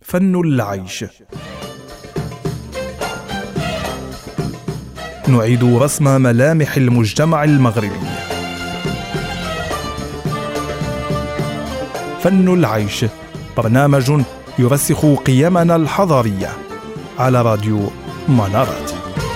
فن العيش. نعيد رسم ملامح المجتمع المغربي. فن العيش، برنامج يرسخ قيمنا الحضارية على راديو منارات.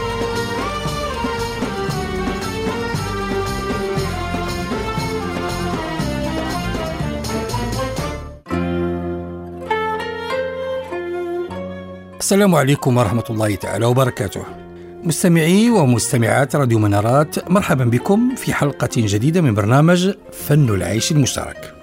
السلام عليكم ورحمة الله تعالى وبركاته. مستمعي ومستمعات راديو منارات، مرحبا بكم في حلقة جديدة من برنامج فن العيش المشترك.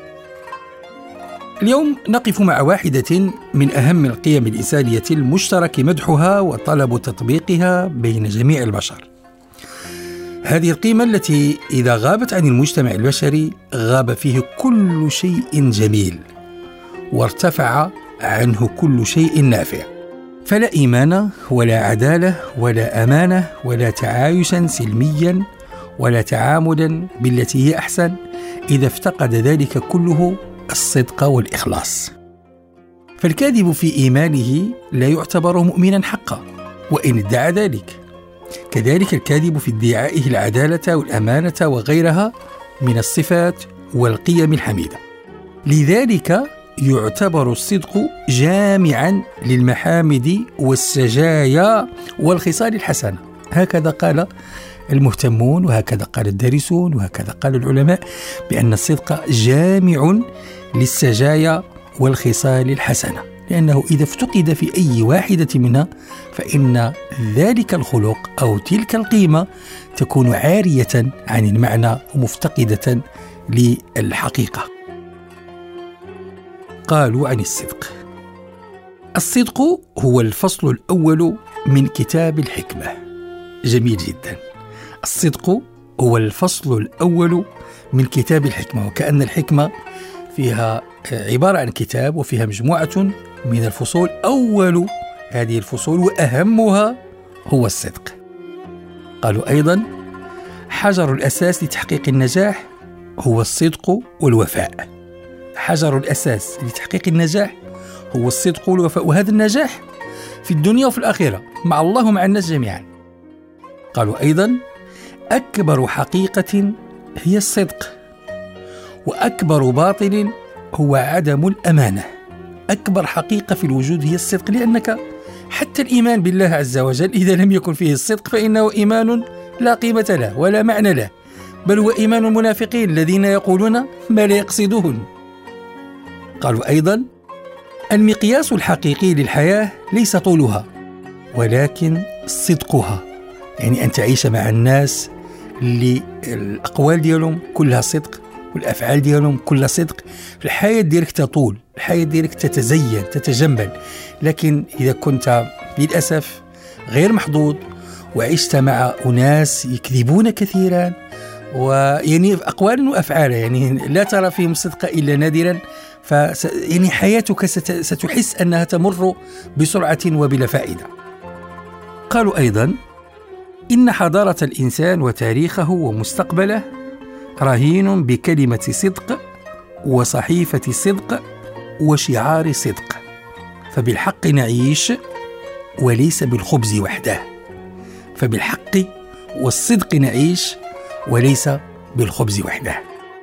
اليوم نقف مع واحدة من أهم القيم الإنسانية المشترك مدحها وطلب تطبيقها بين جميع البشر. هذه القيمة التي إذا غابت عن المجتمع البشري غاب فيه كل شيء جميل وارتفع عنه كل شيء نافع، فلا إيمان ولا عدالة ولا أمانة ولا تعايشا سلميا ولا تعاملا بالتي هي أحسن إذا افتقد ذلك كله الصدق والإخلاص. فالكاذب في إيمانه لا يعتبر مؤمنا حقا وإن ادعى ذلك، كذلك الكاذب في ادعائه العدالة والأمانة وغيرها من الصفات والقيم الحميدة. لذلك يعتبر الصدق جامعا للمحامد والسجايا والخصال الحسنة، هكذا قال المهتمون وهكذا قال الدارسون وهكذا قال العلماء، بأن الصدق جامع للسجايا والخصال الحسنة، لأنه إذا افتقد في أي واحدة منها فإن ذلك الخلق أو تلك القيمة تكون عارية عن المعنى ومفتقدة للحقيقة. قالوا عن الصدق: الصدق هو الفصل الأول من كتاب الحكمة. جميل جدا. الصدق هو الفصل الأول من كتاب الحكمة، وكأن الحكمة فيها عبارة عن كتاب وفيها مجموعة من الفصول، أول هذه الفصول وأهمها هو الصدق. قالوا أيضا: حجر الأساس لتحقيق النجاح هو الصدق والوفاء. حجر الأساس لتحقيق النجاح هو الصدق والوفاء، وهذا النجاح في الدنيا وفي الآخرة مع الله ومع الناس جميعا. قالوا أيضا: أكبر حقيقة هي الصدق، وأكبر باطل هو عدم الأمانة. أكبر حقيقة في الوجود هي الصدق، لأنك حتى الإيمان بالله عز وجل إذا لم يكن فيه الصدق فإنه إيمان لا قيمة له ولا معنى له، بل هو إيمان المنافقين الذين يقولون ما لا يقصدون. قالوا أيضا: المقياس الحقيقي للحياة ليس طولها ولكن صدقها، يعني أن تعيش مع الناس اللي الأقوال ديالهم كلها صدق والأفعال ديالهم كلها صدق. الحياة ديالك تطول، الحياة ديالك تتزين تتجمل، لكن إذا كنت للأسف غير محظوظ وعشت مع أناس يكذبون كثيرا ويعني أقوالا وأفعالا يعني لا ترى فيهم صدق إلا نادرا، يعني حياتك ستحس أنها تمر بسرعة وبلا فائدة. قالوا أيضا: إن حضارة الإنسان وتاريخه ومستقبله رهين بكلمة صدق وصحيفة صدق وشعار صدق، فبالحق نعيش وليس بالخبز وحده. فبالحق والصدق نعيش وليس بالخبز وحده.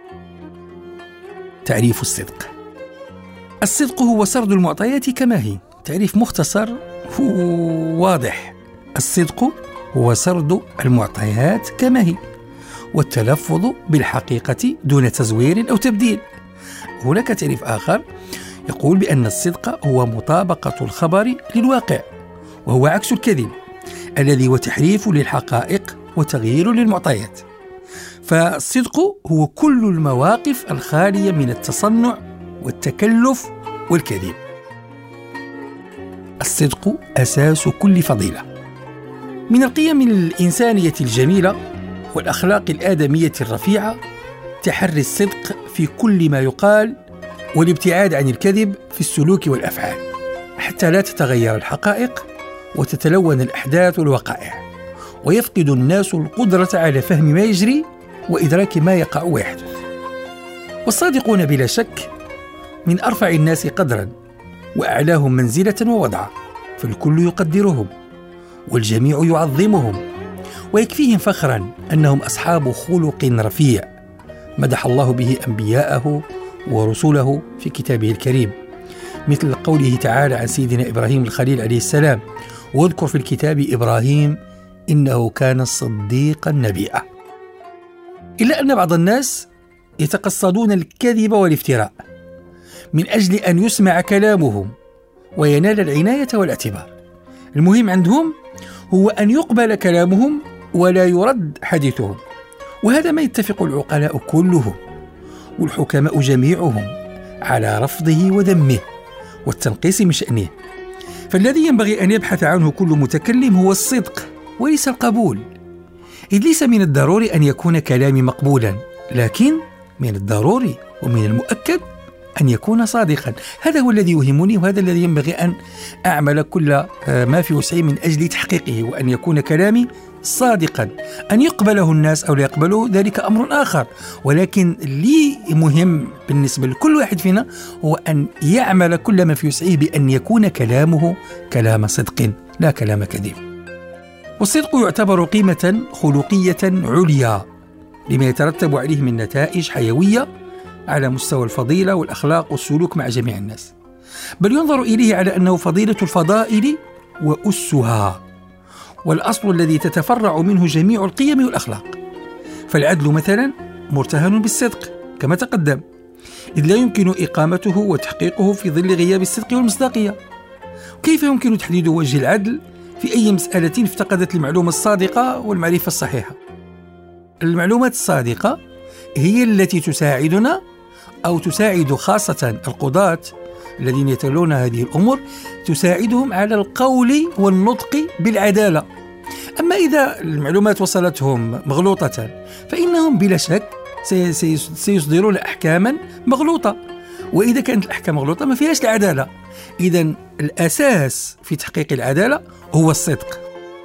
تعريف الصدق: الصدق هو سرد المعطيات كما هي. تعريف مختصر واضح: الصدق هو سرد المعطيات كما هي والتلفظ بالحقيقة دون تزوير أو تبديل. هناك تعريف آخر يقول بأن الصدق هو مطابقة الخبر للواقع، وهو عكس الكذب الذي هو تحريف للحقائق وتغيير للمعطيات. فالصدق هو كل المواقف الخالية من التصنع والتكلف والكذب. الصدق أساس كل فضيلة. من القيم الإنسانية الجميلة والأخلاق الآدمية الرفيعة تحري الصدق في كل ما يقال والابتعاد عن الكذب في السلوك والأفعال، حتى لا تتغير الحقائق وتتلون الأحداث والوقائع، ويفقد الناس القدرة على فهم ما يجري وإدراك ما يقع ويحدث. والصادقون بلا شك من أرفع الناس قدرا وأعلاهم منزلة ووضعا، فالكل يقدرهم والجميع يعظمهم، ويكفيهم فخرا أنهم أصحاب خلق رفيع مدح الله به أنبياءه ورسله في كتابه الكريم، مثل قوله تعالى عن سيدنا إبراهيم الخليل عليه السلام: واذكر في الكتاب إبراهيم إنه كان صديقا نبيا. إلا أن بعض الناس يتقصدون الكذب والافتراء من أجل أن يسمع كلامهم وينال العناية والاعتبار. المهم عندهم هو أن يقبل كلامهم ولا يرد حديثهم، وهذا ما يتفق العقلاء كلهم والحكماء جميعهم على رفضه وذمه والتنقيص من شأنه. فالذي ينبغي أن يبحث عنه كل متكلم هو الصدق وليس القبول، إذ ليس من الضروري أن يكون كلامي مقبولا، لكن من الضروري ومن المؤكد أن يكون صادقا. هذا هو الذي يهمني، وهذا الذي ينبغي أن أعمل كل ما في وسعي من أجل تحقيقه، وأن يكون كلامي صادقا. أن يقبله الناس أو لا يقبله ذلك أمر آخر، ولكن لي مهم بالنسبة لكل واحد فينا هو أن يعمل كل ما في وسعه بأن يكون كلامه كلام صدق لا كلام كذب. والصدق يعتبر قيمة خلقية عليا لما يترتب عليه من نتائج حيوية على مستوى الفضيلة والأخلاق والسلوك مع جميع الناس، بل ينظر إليه على أنه فضيلة الفضائل وأسها، والأصل الذي تتفرع منه جميع القيم والأخلاق. فالعدل مثلا مرتهن بالصدق كما تقدم، إذ لا يمكن إقامته وتحقيقه في ظل غياب الصدق والمصداقية. كيف يمكن تحديد وجه العدل في أي مسألة افتقدت المعلومة الصادقة والمعرفة الصحيحة؟ المعلومات الصادقة هي التي تساعدنا أو تساعد خاصة القضاة الذين يتولون هذه الأمور، تساعدهم على القول والنطق بالعدالة. أما إذا المعلومات وصلتهم مغلوطة فإنهم بلا شك سيصدرون أحكاما مغلوطة، وإذا كانت الأحكام مغلوطة ما فيهاش العدالة. إذن الأساس في تحقيق العدالة هو الصدق.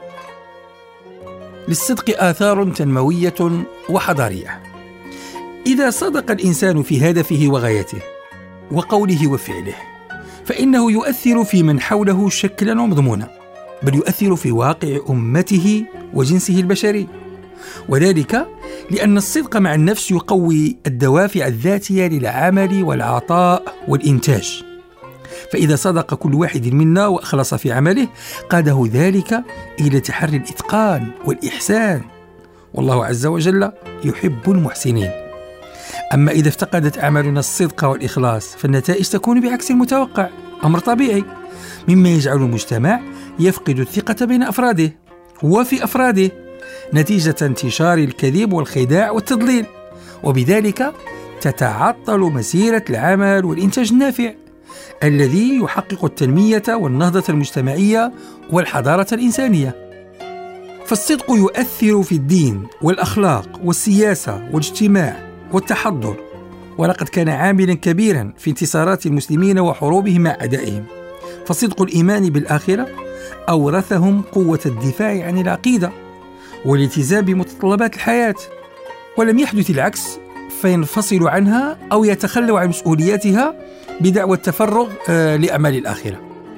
للصدق آثار تنموية وحضارية. إذا صدق الإنسان في هدفه وغايته وقوله وفعله فإنه يؤثر في من حوله شكلا ومضمونا، بل يؤثر في واقع أمته وجنسه البشري، وذلك لأن الصدق مع النفس يقوي الدوافع الذاتية للعمل والعطاء والإنتاج. فإذا صدق كل واحد منا وأخلص في عمله قاده ذلك إلى تحري الإتقان والإحسان، والله عز وجل يحب المحسنين. أما إذا افتقدت أعمالنا الصدق والإخلاص فالنتائج تكون بعكس المتوقع، أمر طبيعي، مما يجعل المجتمع يفقد الثقة بين أفراده وفي أفراده نتيجة انتشار الكذب والخداع والتضليل، وبذلك تتعطل مسيرة العمل والإنتاج النافع الذي يحقق التنمية والنهضة المجتمعية والحضارة الإنسانية. فالصدق يؤثر في الدين والأخلاق والسياسة والاجتماع والتحضر، ولقد كان عاملا كبيرا في انتصارات المسلمين وحروبهم مع أعدائهم. فصدق الإيمان بالآخرة أورثهم قوة الدفاع عن العقيدة والالتزام بمتطلبات الحياة، ولم يحدث العكس فينفصلوا عنها أو يتخلوا عن مسؤولياتها بدعوى التفرغ لأعمال الآخرة.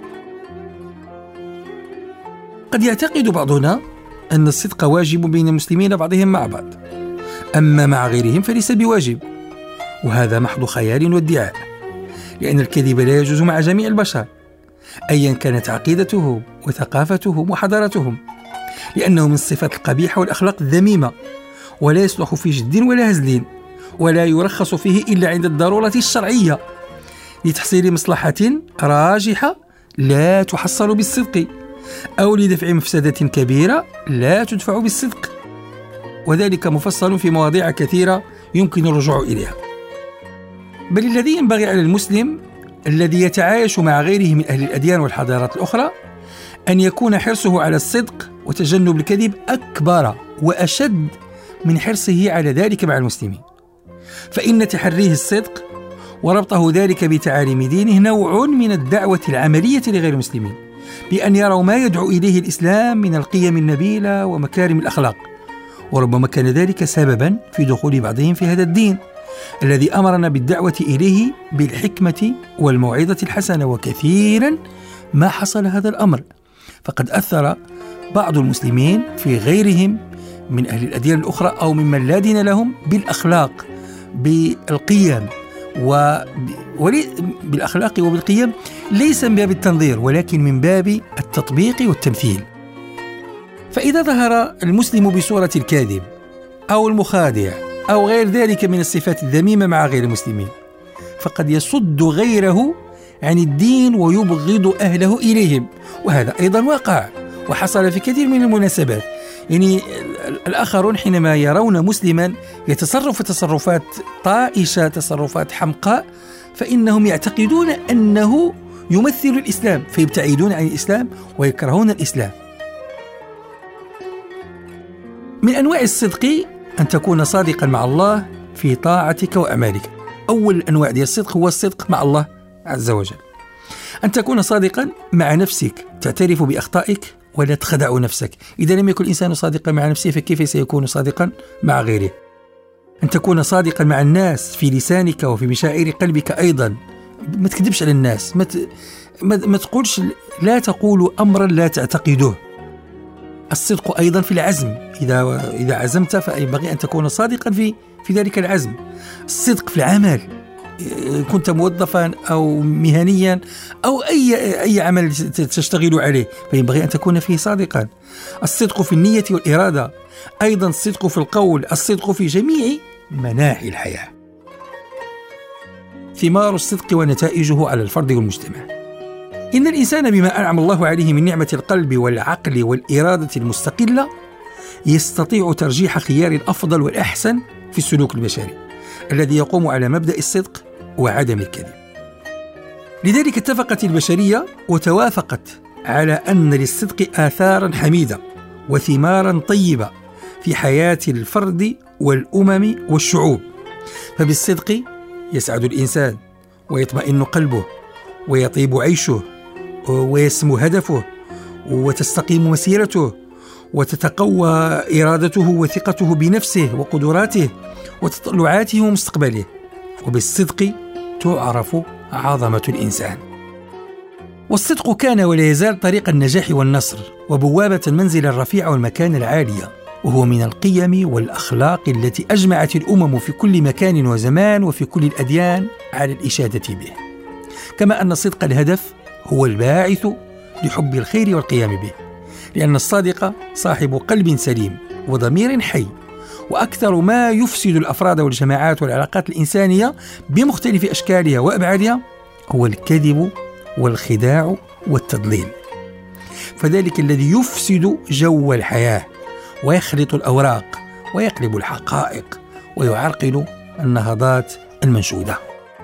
قد يعتقد بعضنا أن الصدق واجب بين المسلمين بعضهم مع بعض، أما مع غيرهم فليس بواجب، وهذا محض خيال وادعاء، لأن الكذب لا يجوز مع جميع البشر أيا كانت عقيدتهم وثقافتهم وحضارتهم، لأنه من الصفات القبيحة والأخلاق الذميمة، ولا يصلح في جد ولا هزل، ولا يرخص فيه إلا عند الضرورة الشرعية لتحصيل مصلحة راجحة لا تحصل بالصدق، أو لدفع مفسدة كبيرة لا تدفع بالصدق، وذلك مفصل في مواضيع كثيرة يمكن الرجوع إليها. بل الذي ينبغي على المسلم الذي يتعايش مع غيره من أهل الأديان والحضارات الأخرى أن يكون حرصه على الصدق وتجنب الكذب أكبر وأشد من حرصه على ذلك مع المسلمين، فإن تحريه الصدق وربطه ذلك بتعاليم دينه نوع من الدعوة العملية لغير المسلمين بأن يروا ما يدعو إليه الإسلام من القيم النبيلة ومكارم الأخلاق، وربما كان ذلك سببا في دخول بعضهم في هذا الدين الذي أمرنا بالدعوة إليه بالحكمة والموعظة الحسنة، وكثيرا ما حصل هذا الأمر، فقد أثر بعض المسلمين في غيرهم من أهل الأديان الأخرى أو ممن لا دين لهم بالأخلاق بالقيم بالأخلاق وبالقيم، ليس من باب التنظير ولكن من باب التطبيق والتمثيل. فإذا ظهر المسلم بصورة الكاذب أو المخادع أو غير ذلك من الصفات الذميمة مع غير المسلمين، فقد يصد غيره عن الدين ويبغض أهله إليهم، وهذا أيضا وقع وحصل في كثير من المناسبات. يعني الآخرون حينما يرون مسلما يتصرف تصرفات طائشة، تصرفات حمقاء، فإنهم يعتقدون أنه يمثل الإسلام، فيبتعدون عن الإسلام ويكرهون الإسلام. من أنواع الصدق أن تكون صادقا مع الله في طاعتك وأعمالك. أول الأنواع ديال الصدق هو الصدق مع الله عز وجل، أن تكون صادقا مع نفسك، تعترف بأخطائك ولا تخدع نفسك. إذا لم يكن الإنسان صادقا مع نفسه فكيف سيكون صادقا مع غيره؟ أن تكون صادقا مع الناس في لسانك وفي مشاعر قلبك أيضا، ما تكذبش على الناس، ما تقولش، لا تقول أمرا لا تعتقده. الصدق أيضا في العزم، إذا عزمت فينبغي أن تكون صادقا في ذلك العزم. الصدق في العمل، كنت موظفا أو مهنيا أو أي عمل تشتغل عليه فينبغي أن تكون فيه صادقا. الصدق في النية والإرادة، أيضا الصدق في القول، الصدق في جميع مناحي الحياة. ثمار الصدق ونتائجه على الفرد والمجتمع. إن الإنسان بما أنعم الله عليه من نعمة القلب والعقل والإرادة المستقلة يستطيع ترجيح خيار الأفضل والأحسن في السلوك البشري الذي يقوم على مبدأ الصدق وعدم الكذب. لذلك اتفقت البشرية وتوافقت على أن للصدق آثارا حميدة وثمارا طيبة في حياة الفرد والأمم والشعوب. فبالصدق يسعد الإنسان ويطمئن قلبه ويطيب عيشه ويسمو هدفه وتستقيم مسيرته وتتقوى إرادته وثقته بنفسه وقدراته وتطلعاته ومستقبله. وبالصدق تعرف عظمة الإنسان. والصدق كان ولا يزال طريق النجاح والنصر وبوابة المنزل الرفيع والمكان العالية، وهو من القيم والأخلاق التي أجمعت الأمم في كل مكان وزمان وفي كل الأديان على الإشادة به. كما أن صدق الهدف هو الباعث لحب الخير والقيام به، لأن الصادق صاحب قلب سليم وضمير حي. وأكثر ما يفسد الأفراد والجماعات والعلاقات الإنسانية بمختلف أشكالها وأبعادها هو الكذب والخداع والتضليل. فذلك الذي يفسد جو الحياة ويخلط الأوراق ويقلب الحقائق ويعرقل النهضات المنشودة.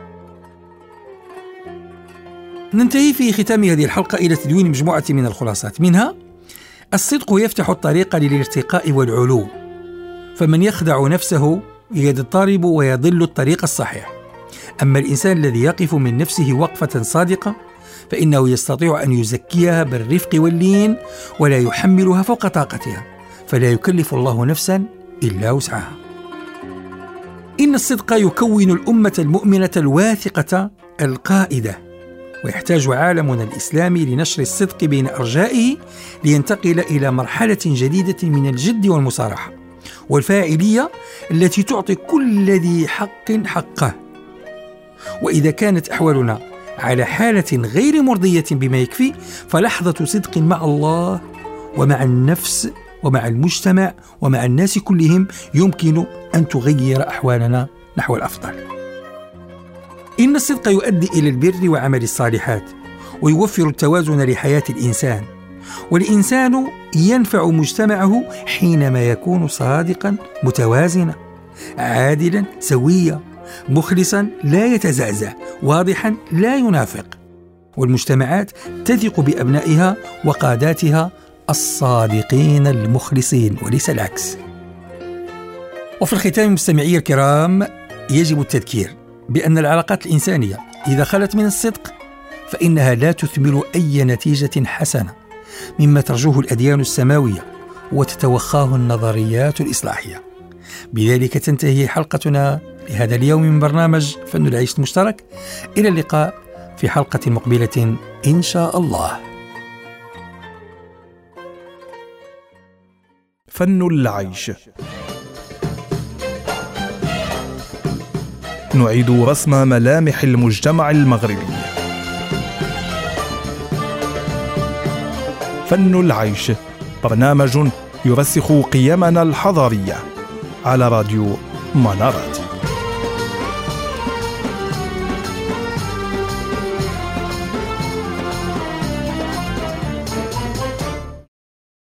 ننتهي في ختام هذه الحلقة إلى تدوين مجموعة من الخلاصات، منها: الصدق يفتح الطريق للارتقاء والعلو، فمن يخدع نفسه يضطرب ويضل الطريق الصحيح. أما الإنسان الذي يقف من نفسه وقفة صادقة فإنه يستطيع أن يزكيها بالرفق واللين ولا يحملها فوق طاقتها، فلا يكلف الله نفسا إلا وسعها. إن الصدق يكون الأمة المؤمنة الواثقة القائدة، ويحتاج عالمنا الإسلامي لنشر الصدق بين أرجائه لينتقل إلى مرحلة جديدة من الجد والمصارحة والفاعلية التي تعطي كل ذي حق حقه. وإذا كانت أحوالنا على حالة غير مرضية بما يكفي، فلحظة صدق مع الله ومع النفس ومع المجتمع ومع الناس كلهم يمكن أن تغير أحوالنا نحو الأفضل. إن الصدق يؤدي إلى البر وعمل الصالحات، ويوفر التوازن لحياة الإنسان، والإنسان ينفع مجتمعه حينما يكون صادقا متوازنا عادلا سويا مخلصا لا يتزعزع واضحا لا ينافق. والمجتمعات تثق بأبنائها وقاداتها الصادقين المخلصين وليس العكس. وفي الختام مستمعي الكرام، يجب التذكير بأن العلاقات الإنسانية إذا خلت من الصدق فإنها لا تثمر أي نتيجة حسنة مما ترجوه الأديان السماوية وتتوخاه النظريات الإصلاحية. بذلك تنتهي حلقتنا لهذا اليوم من برنامج فن العيش المشترك. إلى اللقاء في حلقة مقبلة إن شاء الله. فن العيش. نعيد رسم ملامح المجتمع المغربي. فن العيش، برنامج يرسخ قيمنا الحضارية على راديو منارات.